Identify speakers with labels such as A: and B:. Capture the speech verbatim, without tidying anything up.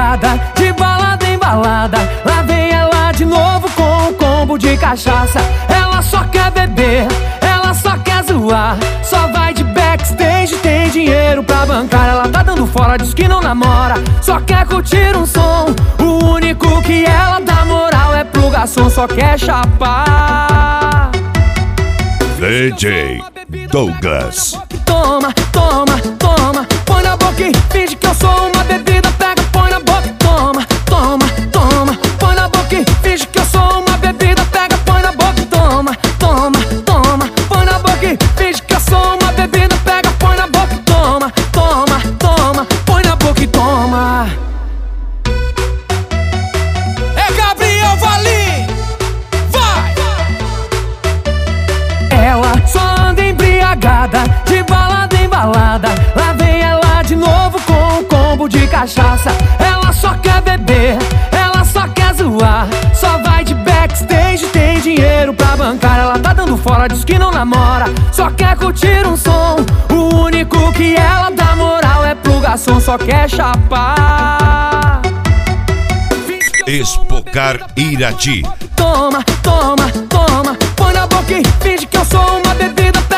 A: embriagada, de balada em balada. Lá vem ela de novo com um combo de cachaça. Ela só quer beber, ela só quer zoar. Só vai de backstage, tem dinheiro pra bancar. Ela tá dando fora, diz que não namora, só quer curtir um som. O único que ela dá moral é pro garçom, só quer chapar.
B: D J Douglas.
A: Toma, toma, toma, põe na boca e finge que eu sou uma bebida. Pega, põe na boca, toma, toma, toma, põe na boca e finge que eu sou uma bebida. Pega, põe na boca, toma, toma, toma, põe na boca e finge que eu sou uma bebida. Pega, põe na boca, toma, toma, toma, põe na boca e toma.
C: É Gabriel Valim, vai!
A: Ela só anda embriagada, de balada em balada. Lá vem ela de novo com um combo de cachaça. Ela só quer beber, ela só quer zoar. Só vai de backstage, tem dinheiro pra bancar. Ela tá dando fora, diz que não namora, só quer curtir um som. O único que ela dá moral é pro garçom, só quer chapar.
B: Espocar Irati.
A: Toma, toma, toma, põe na boca e finge que eu sou uma bebida.